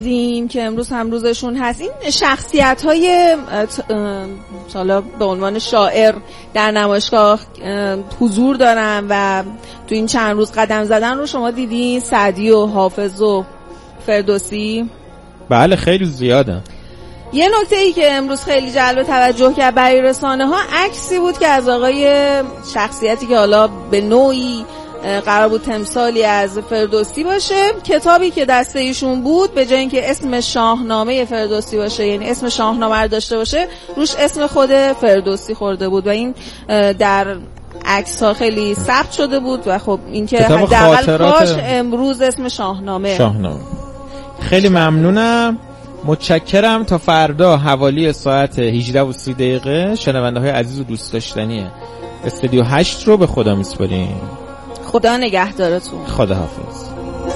دیم که امروز هم روزشون هست. این شخصیت‌های حالا به عنوان شاعر در نمایشگاه حضور دارن و تو این چند روز قدم زدن رو شما دیدین؟ سعدی و حافظ و فردوسی. بله خیلی زیاده. یه نکته ای که امروز خیلی جلب توجه کرد برای رسانه ها عکسی بود که از آقای شخصیتی که حالا به نوعی قرار بود تمثالی از فردوسی باشه، کتابی که دسته ایشون بود به جای اینکه اسم شاهنامه فردوسی باشه، یعنی اسم شاهنامه رو داشته باشه، روش اسم خود فردوسی خورده بود و این در عکس ها خیلی ثبت شده بود و خب این که حداقل کاش امروز اسم شاهنامه. خیلی ممنونم، متشکرم. تا فردا حوالی ساعت 18:30 شنونده های عزیز و دوست داشتنی استودیو 8 رو به خدا میسپاریم. خدا نگهدارتون. خدا حافظ.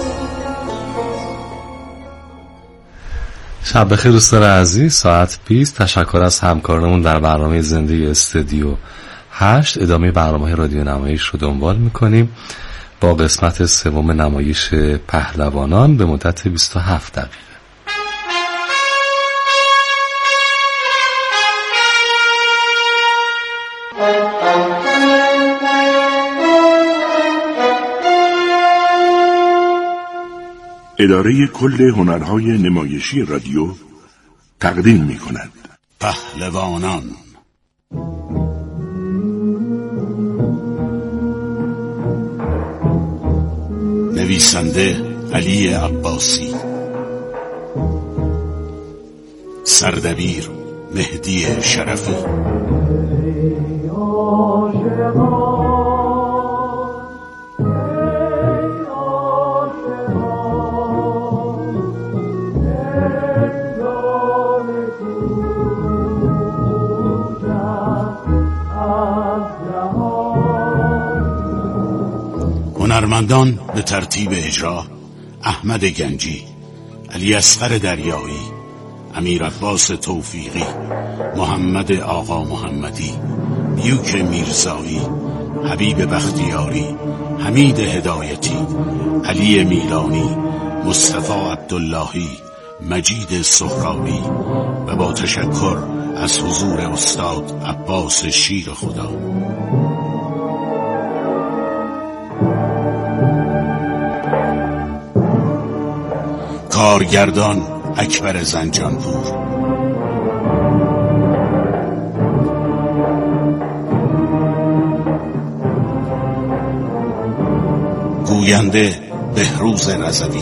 شب بخیر دوستان عزیز. ساعت 20. تشکر از همکارانمون در برنامه زنده استودیو 8. ادامه برنامه رادیو نمایش رو دنبال میکنیم با قسمت سوم نمایش پهلوانان به مدت 27 دقیقه. اداره کل هنرهای نمایشی رادیو تقدیم می‌کند پهلوانان. نویسنده علی عباسی، سردبیر مهدی شرفی، هنرمندان به ترتیب اجرا: احمد گنجی، علی اصغر دریایی، امیر عباس توفیقی، محمد آقا محمدی، بیوک میرزایی، حبیب بختیاری، حمید هدایتی، علی میلانی، مصطفی عبداللهی، مجید سهرابی و با تشکر از حضور استاد عباس شیر خدا. کارگردان اکبر زنجانپور، گوینده بهروز رضوی،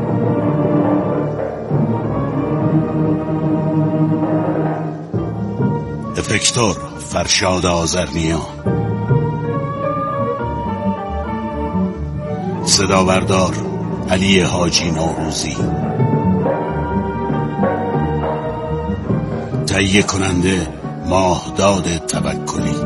افکتور فرشاد آذرنیا، صدابردار علی حاجی نوروزی، تهیه کننده ماهداد توکلی.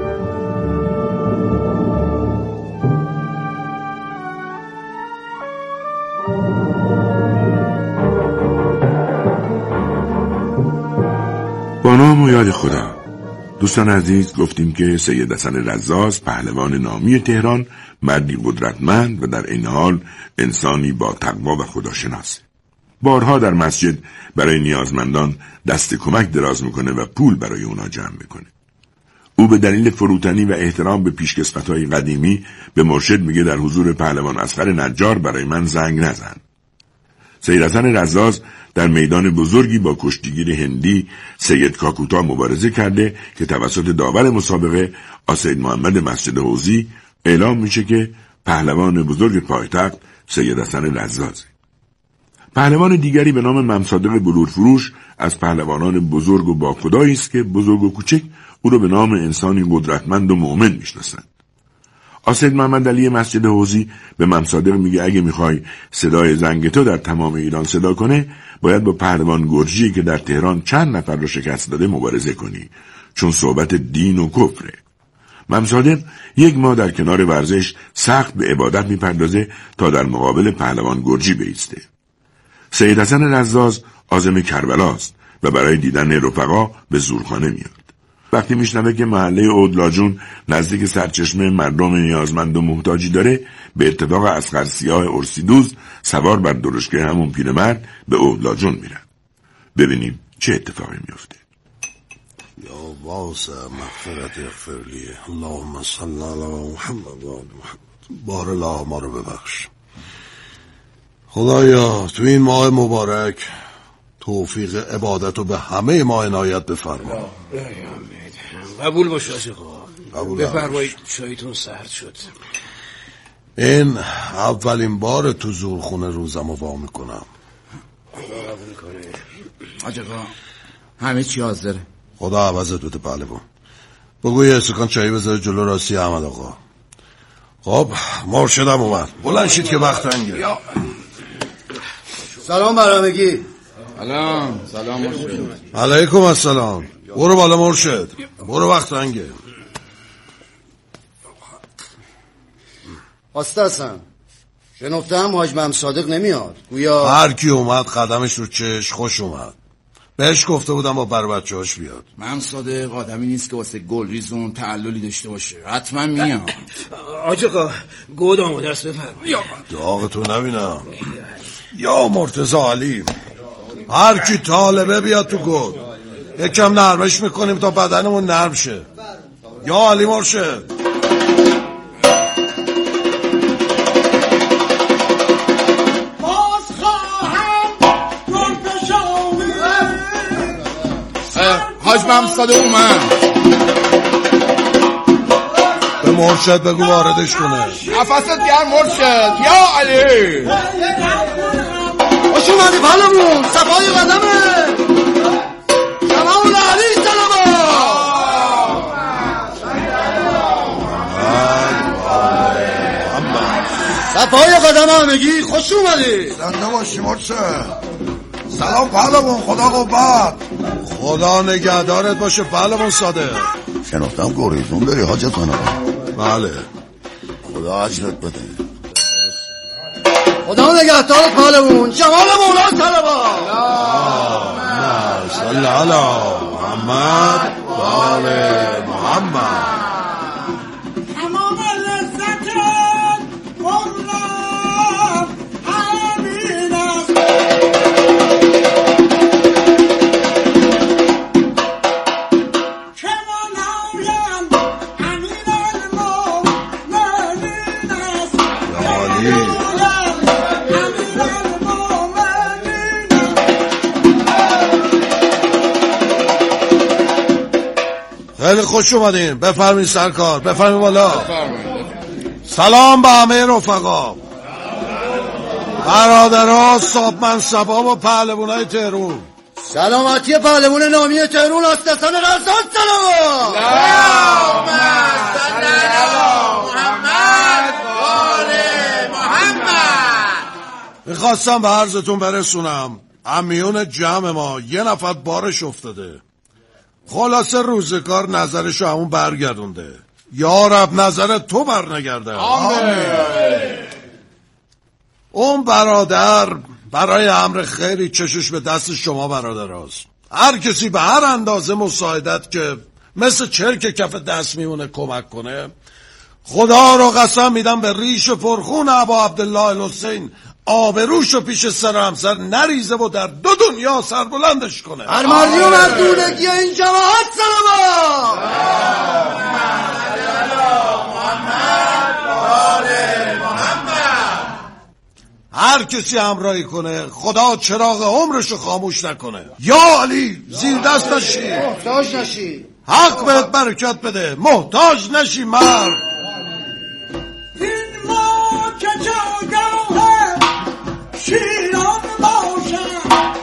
با نام و یاد خدا. دوستان عزیز، گفتیم که سید حسن رزاز، پهلوان نامی تهران، مردی قدرتمند و در این حال انسانی با تقوا و خداشناس. بارها در مسجد برای نیازمندان دست کمک دراز میکنه و پول برای اونا جمع میکنه. او به دلیل فروتنی و احترام به پیشکسوت‌های قدیمی به مرشد میگه در حضور پهلوان اصغر نجار برای من زنگ نزن. سید حسن رزاز در میدان بزرگی با کشتیگیر هندی سید کاکوتا مبارزه کرده که توسط داور مسابقه آسید محمد مسجد حوزی اعلام میشه که پهلوان بزرگ پایتخت سید حسن رزازه. پهلوان دیگری به نام ممصادق بلورفروش از پهلوانان بزرگ و با خدایی است که بزرگ و کوچک او را به نام انسانی قدرتمند و مؤمن میشناسند. آسید محمد علی مسجد حوزی به ممصادق میگه اگه میخوای صدای زنگ تو در تمام ایران صدا کنه، باید با پهلوان گرجی که در تهران چند نفر رو شکست داده مبارزه کنی، چون صحبت دین و کفره. ممصادق 1 ماه در کنار ورزش سخت به عبادت میپردازه تا در مقابل پهلوان گرجی بایسته. سید حسن رزاز عازم کربلاست و برای دیدن رفقا به زورخانه میاد. وقتی میشنوه که محله اودلاجون نزدیک سرچشمه مردم نیازمند و محتاجی داره، به اتفاق اصغر سیاه ارسیدوز سوار بر درشکه همون پیرمرد به اودلاجون میرن. ببینیم چه اتفاقی میفته. یا واسع مغفرت اغفر لی، اللهم صل علی محمد و آل محمد. بار الله ما رو ببخش. خدایا تو این ماه مبارک توفیق عبادت رو به همه ما عنایت بفرما. قبول باش آقا. بفرمایید چایتون سرد شد. این اولین بار تو زورخونه روزم رو وا میکنم. قبول کنه حاج آقا، همه چی حاضره. خدا عوضت بده پهلوان. بگو یه استکان چایی بذاره جلو راستی احمد آقا. خب مرشدم اومد، بلند شید که وقت انگه. سلام برامگی. سلام مرشد. علیکم السلام. برو بالا مرشد، برو وقت انگه. آستاسم شنفتم حاج مم صادق نمیاد، گویا هر کی اومد قدمش رو چش خوش اومد. بهش گفته بودم با بر بچه‌هاش بیاد. مم صادق آدمی نیست که واسه گلریزون تعللی داشته باشه، حتما میاد. حاج آقا گود آماده است، بفرمایید. داغتو نبینم. یا مرتضی علی، هر کی طالبه بیاد تو گود، یکم نرمش میکنیم تا بدنمون نرم شه. یا علی مرشد. حاج مم صادق اومد. به مرشد بگو واردش کنه. نفست گرم مرشد. یا علی خوش اومدی پهلوان، صفای قدمه. جمال علی سلام. صفای قدم همگی خوش اومدی. زنده باشی مرشد. سلام پهلوان، خدا قوت. خدا نگهدارت باشه پهلوان صادق. شنفتم گریزون داری حاجت خانم. بله. خدا اجرت بده. خدا نگهدارت پهلوان. جمال مولا طلبا. صلی علی محمد و آل محمد. تمام لذت مولا همین است. خیلی خوش اومدین، بفرمایید سرکار، بفرمایید بالا. سلام به همه رفقا، برادرها، صاحب منصبا و پهلوانای تهران. سلامتی پهلوان نامی تهران آستان رزان سلام. اللهم صل علی محمد و آل محمد. میخواستم به عرضتون برسونم امیون جمع ما یه نفر بارش افتاده. خلاصه روزگار نظرشو همون برگردونده. یا رب نظر تو برنگرده. آمین. اون برادر برای امر خیری چشش به دست شما برادر هست. هر کسی به هر اندازه مساعدت که مثل چرک کف دست میمونه کمک کنه، خدا رو قسم میدم به ریش پرخون ابا عبدالله الحسین آبروشو پیش سر همسر نریزه و در دو دنیا سربلندش کنه. هر مردی و مردونگی این جماعت سلام. هر کسی همراهی کنه خدا چراغ عمرشو خاموش نکنه. یا علی زیر دست نشی، محتاج نشی، حق بهت برکت بده، محتاج نشی مرد. این ما که جاگاه شیران باشم،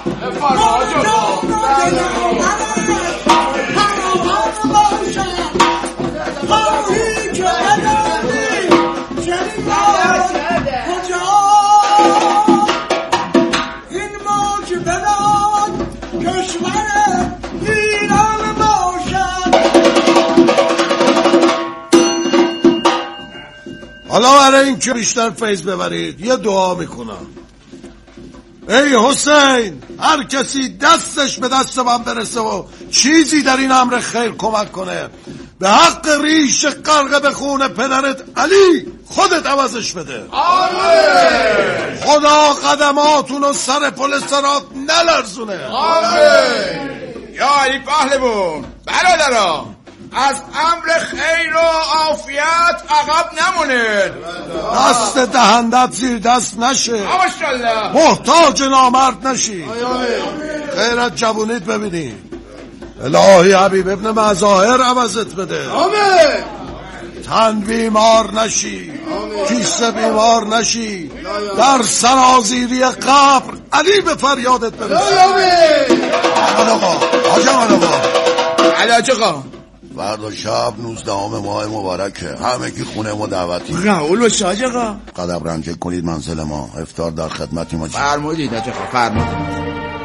حالا برای این که بیشتر فیض ببرید یه دعا میکنم. ای حسین، هر کسی دستش به دست من برسه و چیزی در این امر خیر کمک کنه، به حق ریش غرق به خون پدرت علی خودت عوضش بده. آمین. خدا قدماتون و سر پل صراط نلرزونه. آمین. یا علی پهلوان، برادران، از امر خیر و عافیت عقب نمونید. دست دهندت زیر دست نشه، ماشاءالله. محتاج نامرد نشی، غیرت جوونیت ببینی. الهی حبیب ابن مظاهر عوضت بده. آمین. تن بیمار نشی، کیسه بیمار نشی، در سرازیری قبر علی به فریادت برسه. آمین. حاج امان آقا، علاج آقا، فردا شب 19 ماه مبارکه، همه کی خونه ما دعوتی. راول و شاج آقا، قدم رنجه کنید منزل ما، افطار در خدمتی ما. فرمودید حاج آقا، فرمودید.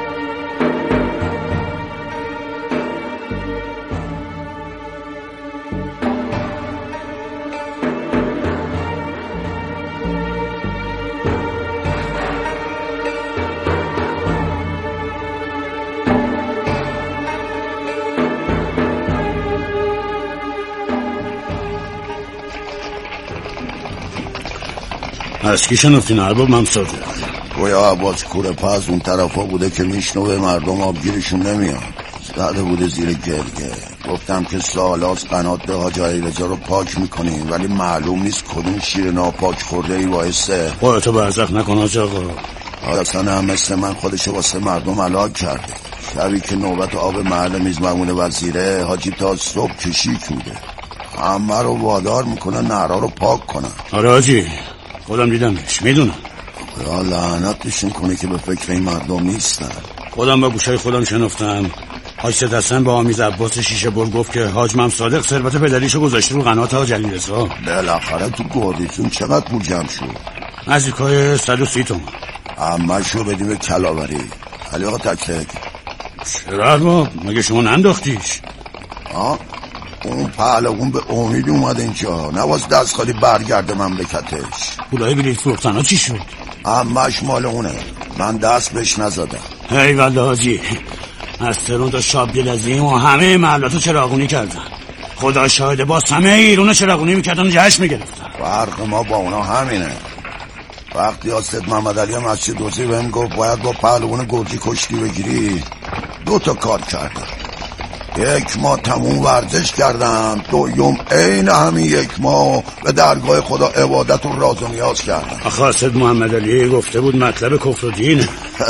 از کی شنفتین ارباب ممساده؟ گویا عباس کوره پس اون طرفا بوده که میشنوه مردم آبگیرشون نمیاد، زده بوده زیر گرگه. گفتم که سالاس قنات حاج علیرضا رو پاک میکنیم، ولی معلوم نیست کدوم شیر ناپاک خورده ای باعثه. خودتو برزخ نکن حاج آقا. حسن هم مثل من خودشو واسه مردم هلاک کرده. شبی که نوبت آب محل میزمون وزیره، حاجی تا صبح کشیک بوده، همه رو وادار میکنه نهرها رو پاک کنن. آره حاجی، خودم دیدمش، میدونم. خدا لعنتشون کنه که به فکر این مردم نیستن. خودم با گوشای خودم شنفتم. حاج سیدحسن با آمیز عباس شیشه بر گفت که حاج مم صادق ثروت پدریشو گذاشته رو قنات حاج علیرضا. بالاخره تو گردیتون چقدر پول جمع شد؟ نزدیکای 130 تومن. همه‌شو بدیم به کلاوری. علی آقا تک چرا ارباب؟ مگه شما ننداختیش؟ اون پهلوان به امید اومد اینجا، نواز دست خالی برگرده مملکتش. پولای بلیط فروختن ها چی شد؟ همه‌ش مال اونه، من دست بهش نزدم. ای والله حاجی، از ترون تا شابگلزی و همه محلاتو چراغونی کردن. خدا شاهده، باز همه ایرونو چراغونی میکردن و جشن میگرفتن. فرق ما با اونا همینه. وقتی حضرت محمد علی مسجد دوزی بهم گفت باید با پهلوان گرجی کشتی بگیری، 2 تا کار کردم. 1 ماه تموم ورزش کردم، 2 عین همین 1 ماه به درگاه خدا عبادت و راز و نیاز کردم. آخه حضرت محمد علی گفته بود مطلب کفر و دینه.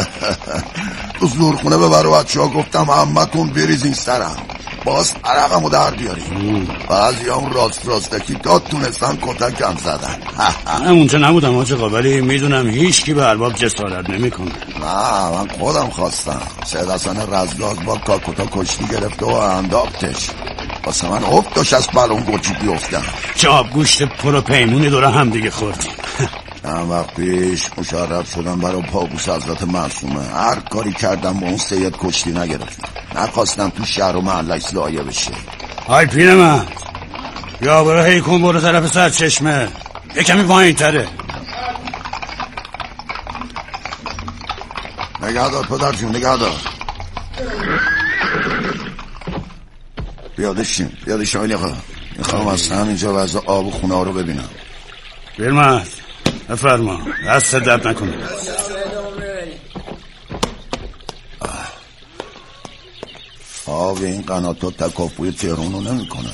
تو زورخونه به برای بچه ها گفتم همتون بریزین سرم، باز عرقمو در بیاریم. بعضی هم راستکی تا تونستن کتکم زدن. من اونجا نبودم حاج آقا، ولی میدونم هیچ کی به ارباب جسارت نمیکنه. نه، من خودم خواستم. سیدحسن رزلاز با کاکوتا کشتی گرفته و انداختش. واسه من داشت از بالون گرجی بیفتم. چه آبگوشت پر و پیمونی دور هم دیگه خوردیم. چند وقت پیش مشرف شدم برای پابوس حضرت معصومه. هر کاری کردم با اون سید کشتی نگرفتم. نخواستم تو شهر و محلش لایه بشه. های پیرمرد، یا برو هی کن برو طرف سرچشمه، یه کمی پایین تره. نگه دار پدر جون، نگه دار. بیادشیم آقای آقا، میخوام از همینجا وضع آب و خونه ها رو ببینم. پیرمرد بفرما، دست درد نکنه. آب این قناتات تکاپوی تهران رو نمی کنه.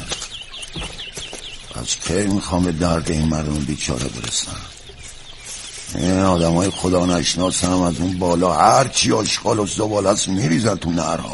از کی میخوام به درد این مردم بیچاره برسن؟ این آدم های خدا نشناس هم از اون بالا هرچی آشغال و زبال هست میریزن تو نهرها.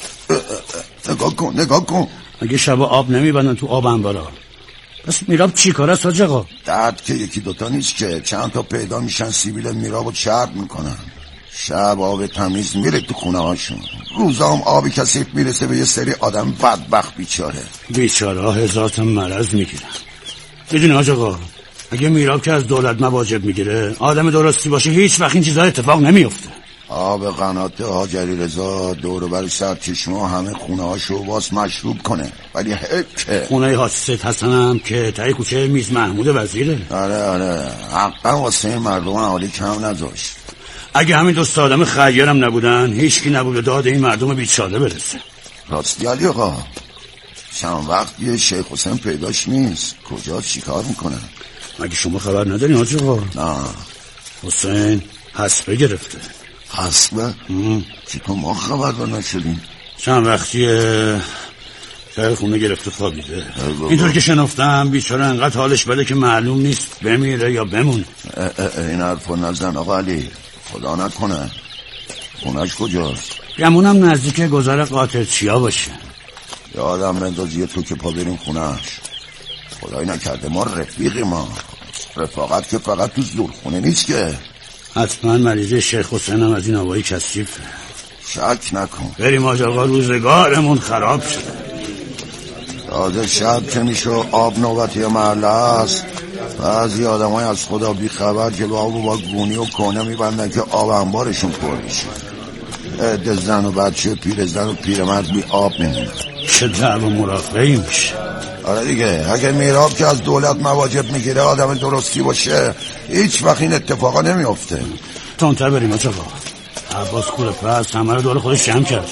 نگاه کن. اگه شب آب نمیبندن تو آب انبارا، پس میراب چی کار است حاج آقا؟ درد که 1-2 تا نیست که، چند تا پیدا میشن سیبیل میراب و چرب میکنن. شب آب تمیز میره تو خونه هاشون، روزا هم آبی کثیف میرسه به یه سری آدم بدبخت بیچاره ها 1000 تا مرض میگیرن. میدونی حاج آقا، اگه میراب که از دولت مواجب میگیره، آدم درستی باشه، هیچ وقت این چیزا اتفاق نمیفته. آب قنات حاج علیرضا دور و بر سرچشمه همه خونه هاشو باز مشروب کنه، ولی که خونه حاج سیدحسن هم که تای کوچه میز محمود وزیره. آره حقا واسه مردم اهالی کم نذاشت. اگه همین دوست آدم خیرم نبودن هیچکی نبوده داد این مردم بیچاره برسه. راستی علی آقا چند وقت یه شیخ حسین پیداش نیست، کجا چیکار میکنه؟ مگه شما خبر نداری حاج آقا؟ نه. حسین حسبه گرفته. حسبه؟ چطور ما خبر نشدیم؟ چند وقتیه سر خونه گرفته خوابیده. اینطور که شنفتم بیچاره انقدر حالش بده که معلوم نیست بمیره یا بمونه. این حرفو نزن آقا علی، خدا نکنه. خونش کجاست؟ گمونم نزدیک گذر قاطرچیا باشه. یادم بندازی تو که پا بریم خونش. خدایی نکرده ما رفیقی، ما رفاقت که فقط تو زورخونه نیست که. حتما مریضه شیخ حسین هم از این آبایی کثیفه. شک نکن. بریم حاج آقا، روزگارمون خراب شده. تازه شب که میشه آب نوبتی محله است. بعضی آدم های از خدا بی خبر جلو آب با گونی و کنه میبندن که آب انبارشون پر میشه. عده زن و بچه، پیر زن و پیرمرد بی آب میمونن. چه درد و مرافعی میشه. آره دیگه، اگه میراب که از دولت مواجب میگیره آدم درستی باشه هیچ وقت این اتفاقا نمیافته. تونتر بریم آقا. عباس کوره پس همه رو دور خودش جمع کرده.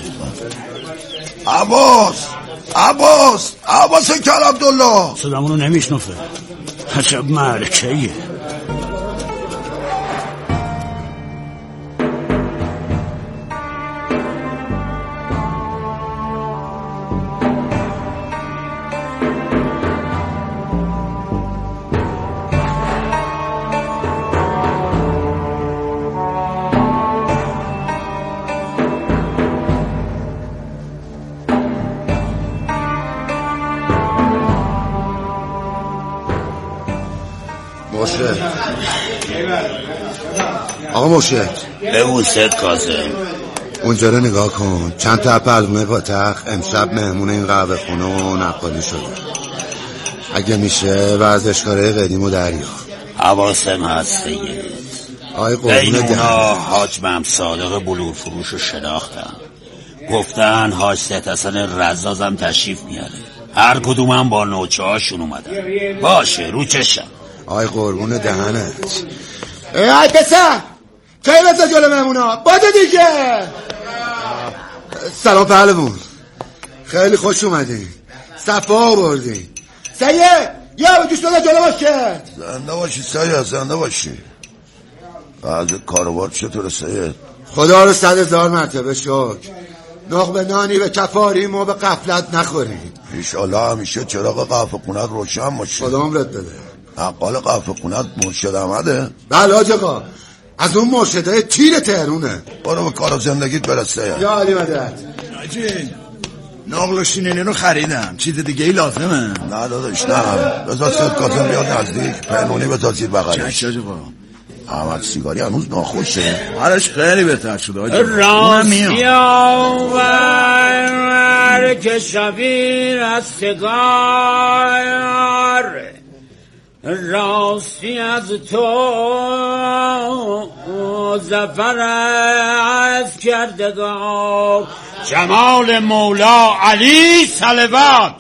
عباس کل عبدالله صدامونو نمیشنفه. عجب معرکه‌ایه. آقا مرشد بگو سید کاظم. اونجا رو نگاه کن، چند تا پردونه پاتخ امشب مهمون این قهوه خونه و نقالی شده. اگه میشه ورزشکاره قدیمو دریا. حواسم هست سید. بین اونا حاج مم صادق بلور فروش رو شناختم. گفتن حاج سید حسن رزازم تشریف میاره. هر کدوم هم با نوچه هاشون اومدن. باشه رو چشم. آی قربون دهنت. ای پسر کی بزا جلو مهمونا باده دیگه. سلام پهلوون، خیلی خوش اومدین، صفا آوردین. سید یا بگوش بزا جلو باش کرد. زنده باشی سید، زنده باشی. بعد کاروبار چطور سید؟ خدا رو 100,000 مرتبه شکر. نقب نانی به کفاریم و به غفلت نخوریم. ایشالله همیشه چراغ قهوه خونت روشن باشه. خدا عمرت بده. نقال قهوه خونت مرشد احمده؟ بله حاج آقا، از اون مرشدای تیر تهرونه. برو به کار زندگیت برسه. یا علی مدد. حاجی نقل و شینینی رو خریدم، چیز دیگه ای لازمه؟ نه داداش نه، بذار سید کاظم بیاد نزدیک، پنونی بذار زیر بغلش. چش آقا. احمد سیگاری هنوز ناخوشه. حالش خیلی بهتر شده حاجی. راستی آور که شبیر از سگار، راستی از تو زفر از کردگار، جمال مولا علی صلوات.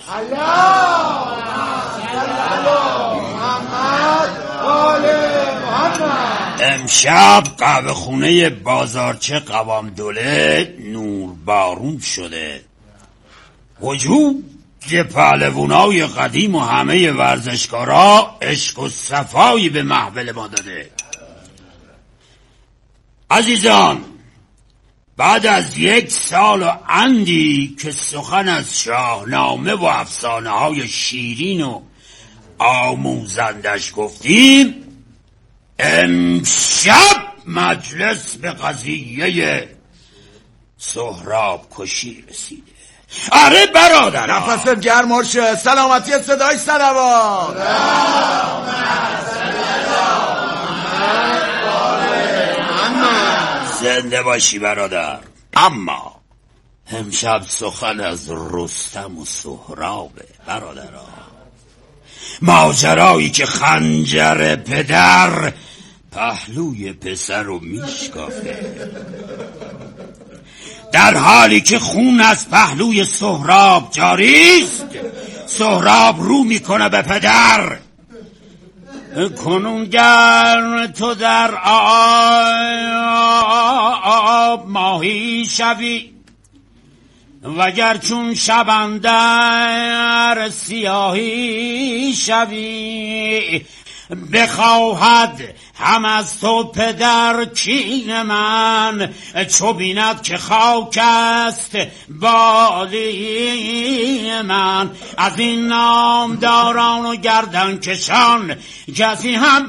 امشب قهوه خونه بازارچه قوام دوله نور بارون شده. وجود پهلوانای قدیم و همه ورزشکارا عشق و صفایی به محفل ما داده. عزیزان، بعد از 1 سال و اندی که سخن از شاهنامه و افسانه های شیرین و آموزندش گفتیم، امشب مجلس به قضیه سهراب کشی رسیده. آره برادر، نفست گرم مرشد، سلامتی صدای صلوات. زنده باشی برادر. اما امشب سخن از رستم و سهرابه برادرها. ماجرایی که خنجر پدر پهلوی پسر رو میشکافه، در حالی که خون از پهلوی سهراب جاریست. سهراب رو میکنه به پدر، کنون گر تو در آب ماهی شوی وگر چون شب اندر سیاهی شوی بخواهد هم از تو پدر کین من چو بیند که خاک است بالی من از این نامداران و گردن کشان کسی هم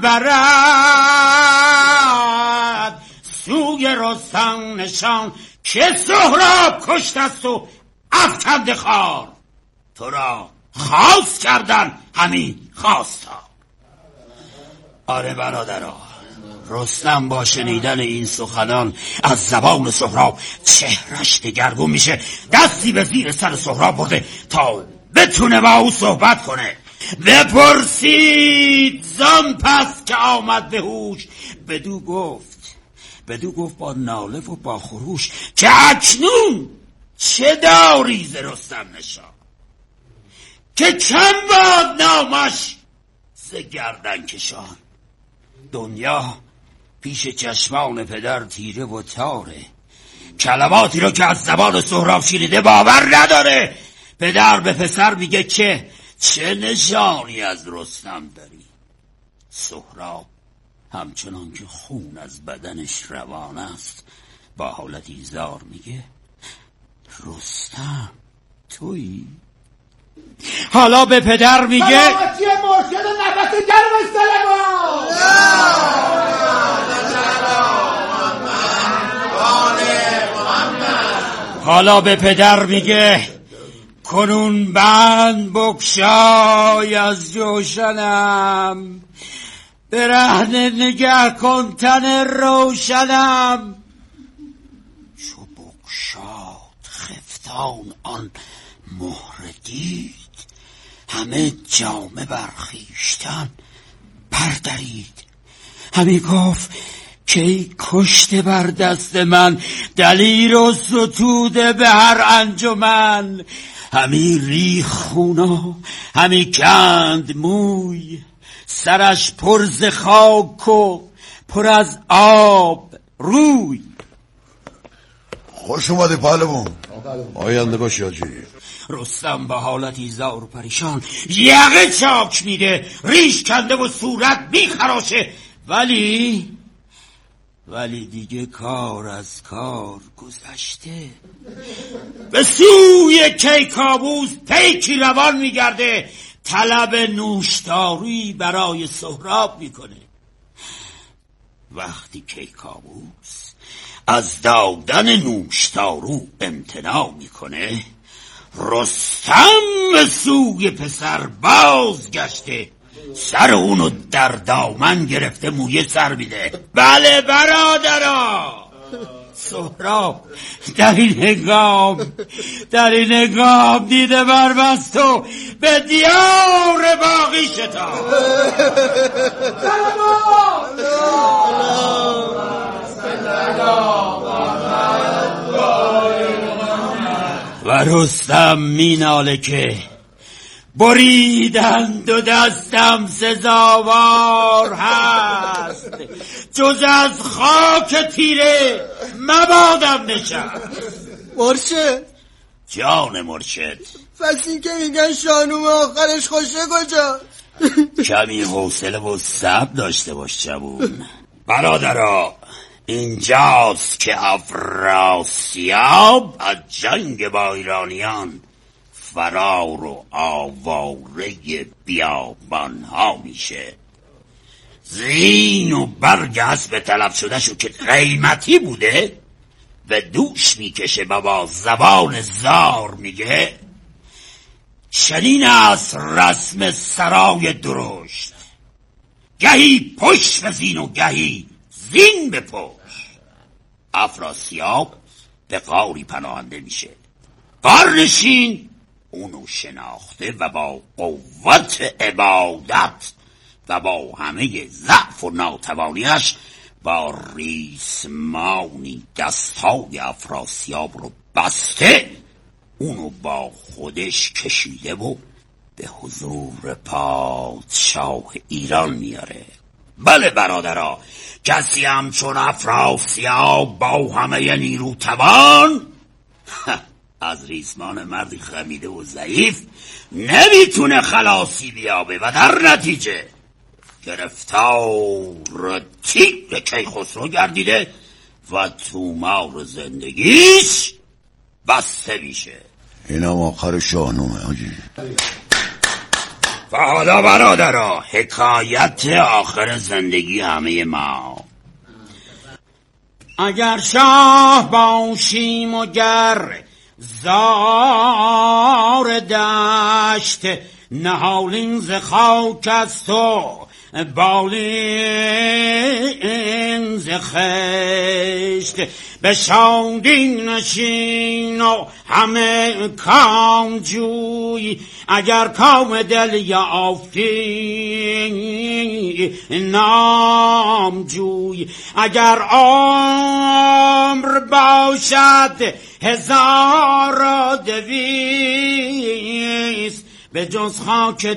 برد سوی رستم نشان که سهراب کشت است و افکنده خوار تو را خواست کردن همین خواستا. آره برادرها، رستم با شنیدن این سخنان از زبان سهراب چهرش دگرگون میشه. دستی به زیر سر سهراب برده تا بتونه با او صحبت کنه. بپرسید زان پس که آمد به هوش بدو گفت با ناله و با خروش که اکنون چه داری ز رستم نشان که کم باد نامش ز گردن کشان. دنیا پیش چشمان پدر تیره و تاره، کلماتی رو که از زبان سهراب شنیده باور نداره. پدر به پسر میگه که چه نشانی از رستم داری؟ سهراب همچنان که خون از بدنش روان است با حالتی زار میگه رستم تویی؟ حالا به پدر میگه سلامتی مرشد نفس گرم سلمان. حالا به پدر میگه کنون بند بگشای از جوشنم برهنه نگه کن تن روشنم. چو بگشاد خفتان آن مهره دید همه جامه برخیشتن بردرید. همی گفت که ای کشته بر دست من دلیر و ستوده به هر انجمن. همی ریخ خونا همی کند موی سرش پر ز خاک و پر از آب روی. خوش اومدی پهلوان، آینده باش یاجی. رستم با حالتی زار و پریشان یقه چاک میده، ریش کنده و صورت میخراشه. ولی دیگه کار از کار گذشته. به سوی کیکاووس پیکی روان میگرده، طلب نوشداری برای سهراب میکنه. وقتی کیکاووس از دادن نوشدارو امتناع میکنه، رستم به سوی پسر بازگشته، سر اونو در دامن گرفته مویه سر میده. بله برادرها، سهراب در این هنگام دیده بربست و به دیار باقی شتاب. و رستم میناله که بریدند و دستم سزاوار هست، جز از خاک تیره مبادم نشست. مرشد جان مرشد، پس این که میگن شانوم آخرش خوشه کجا؟ کمی حوصله و صبر داشته باش جوون. برادرها، اینجاست که افراسیاب از جنگ با ایرانیان فرار و آواره بیابان ها میشه. زین و برگ اسب طلب شده شو که قیمتی بوده و دوش میکشه و با زبان زار میگه چنین است رسم سرای درشت، گهی پشت به زین و گهی زین به پشت. افراسیاب به غاری پناهنده میشه. غارنشین اونو شناخته و با قوت عبادت و با همه ضعف و ناتوانیش با ریسمانی دستای افراسیاب رو بسته، اونو با خودش کشیده و به حضور پادشاه ایران میاره. بله برادرها، کسی همچون افراسیاب با همه نیرو توان از ریسمان مردی خمیده و ضعیف نمیتونه خلاصی بیابه و در نتیجه گرفتار تیر کیخسرو گردیده و تومار زندگیش بسته میشه. اینم آخر شاهنامه حاجی. و حالا برادرها، حکایت آخر زندگی همه ما. اگر شاه باشیم و گر زار دشت، نهالین ز خاک از تو بالین ز خشت، به شادی نشین و همه کام جوی، اگر کام دل یافتی نام جوی، اگر عمر باشد 1200 به جز خاک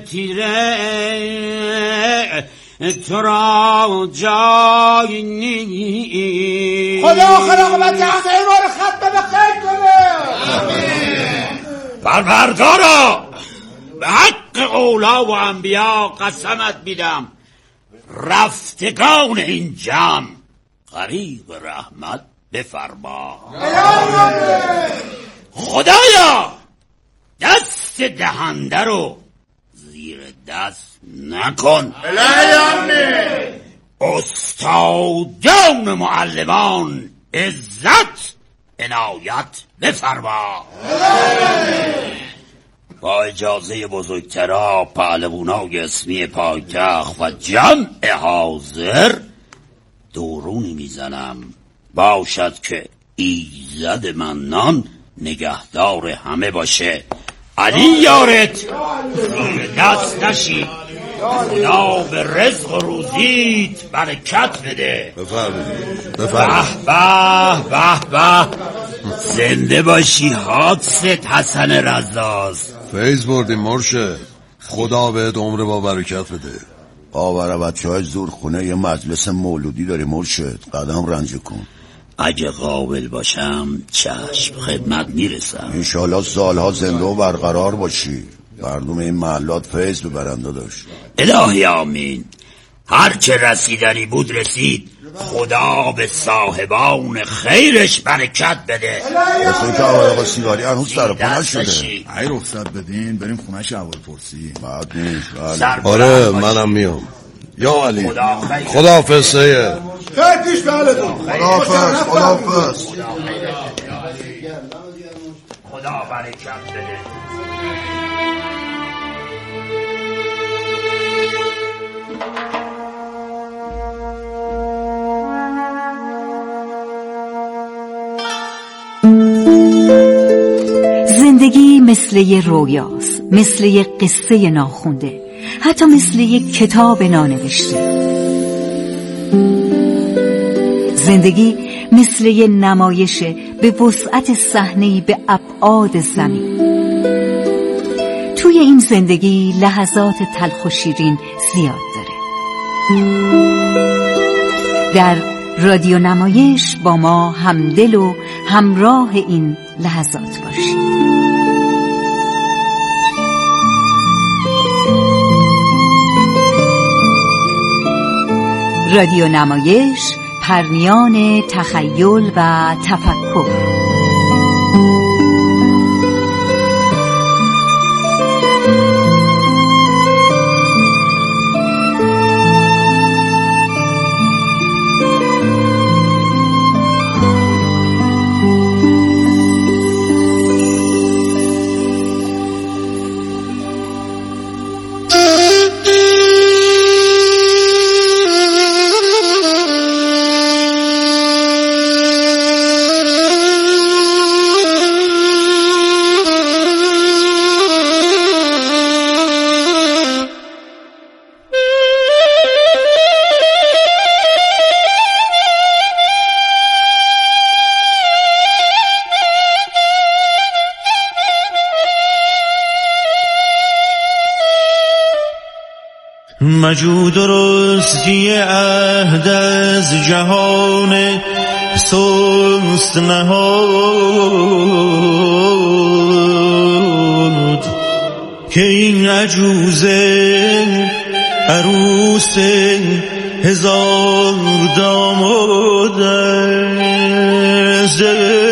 تیره تو را جای نیست. خدا آخر آقابت همه ما رو ختم به خیر کنه. پروردگارا، به حق اولا و انبیا قسمت میدم رفتگان این جمع غریق رحمت بفرما. خدایا دست دهنده رو زیر دست نکن. استادان معلمان عزت عنایت بفرما. با اجازه بزرگترا پهلوانای اسمی پایتخت و جمع حاضر دورونی میزنم، باشد که ایزد منان نگهدار همه باشه. علی یارت زیر دست نشید، خدا به رزق و روزیت برکت بده. بفرمایید. به به به، زنده باشی حادثت حسن رزاز. فیض بردیم مرشد، خدا بهت عمر با برکت بده. آوره بچه‌های زورخونه یه مجلس مولودی داری مرشد، قدم رنج کن. اگه قابل باشم چشم خدمت میرسم. انشالله سالها زنده و برقرار باشی، مردم این محلات فیض ببرنده داشت. الهی آمین. هر چه رسیدنی بود رسید، خدا به صاحبان خیرش برکت بده. مثل که آقا سیگاری هنوز سرپا نشده. ای رخصت بدین بریم خونش اول پرسی. بعد نیست. آره منم میام. یا علی خداحافظ سید. خیر پیش به حالتون. خداحافظ. خدا برکت بده. زندگی مثل یه رویاست، مثل یه قصه ناخونده، حتی مثل یه کتاب نانوشته. زندگی مثل یه نمایشه به وسعت صحنه‌ای به ابعاد زمین. توی این زندگی لحظات تلخ و شیرین زیاد داره. در رادیو نمایش با ما همدل و همراه این لحظات باشید. رادیو نمایش، پرنیان تخیل و تفکر. مجو درستی عهد از جهان سست نهاد که این عجوزه عروس هزار داماد است.